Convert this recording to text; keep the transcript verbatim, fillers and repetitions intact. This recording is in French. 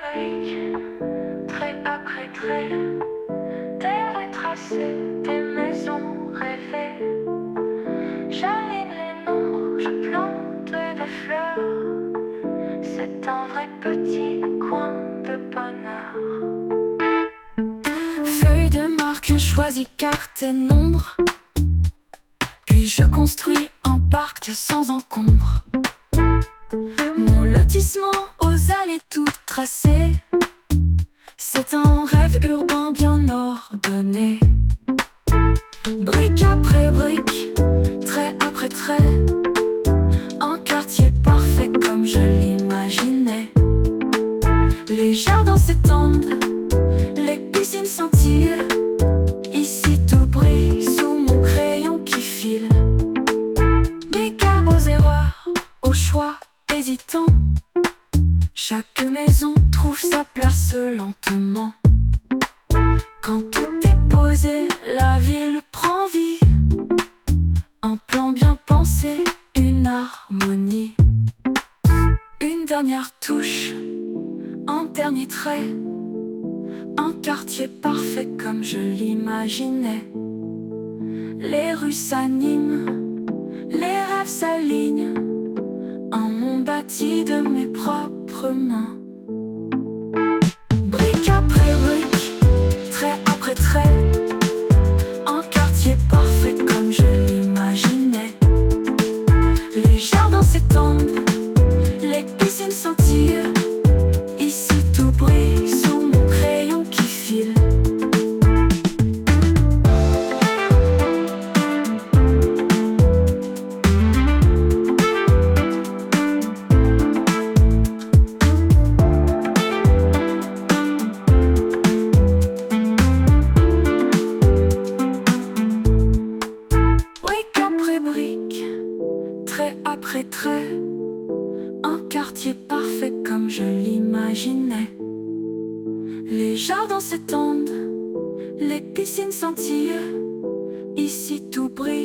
brique, trait après trait, des rues tracées, des maisons rêvées. J'aligne les noms, je plante des fleurs. C'est un vrai petit coin de bonheur. Feuille de marque, je choisis carte et nombre. Puis je construis un parc sans encombre. Mon lotissement aux allées toutes tracées, c'est un rêve urbain bien ordonné. Brique après brique, trait après trait, un quartier parfait comme je l'imaginais. Les jardins s'étendent, les piscines scintillent. Ici tout brille sous mon crayon qui file. Bécard aux erreurs, au choix hésitant. Chaque maison trouve sa place lentement. Quand tout est posé, la ville prend vie. Un plan bien pensé, une harmonie. Une dernière touche, un dernier trait, un quartier parfait comme je l'imaginais. Les rues s'animent, les rêves s'alignent. Un monde bâti de mes propres mains. Brique après brique, trait après trait, un quartier parfait comme je l'imaginais. Les jardins s'étendent, les piscines scintillent. Ici tout brille sous mon crayon qui file. Trait après trait, un quartier parfait comme je l'imaginais. Les jardins s'étendent, les piscines scintillent. Ici tout brille.